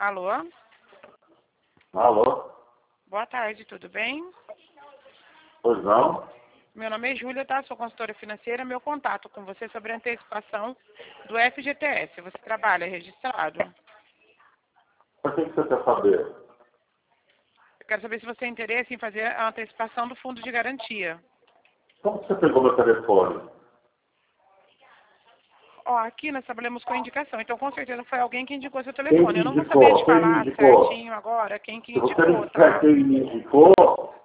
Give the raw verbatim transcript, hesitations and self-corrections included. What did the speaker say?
Alô? Alô? Boa tarde, tudo bem? Pois não? Meu nome é Júlia, tá? Sou consultora financeira. Meu contato com você é sobre a antecipação do F G T S. Você trabalha registrado? Por que que você quer saber? Eu quero saber se você tem interesse em fazer a antecipação do fundo de garantia. Como que você pegou meu telefone? Ó, aqui nós trabalhamos com indicação, então com certeza foi alguém que indicou seu Quem telefone. me Eu não vou saber indicou? te Quem me falar indicou? certinho agora quem que Se você me indicou, disser tá? quem me indicou,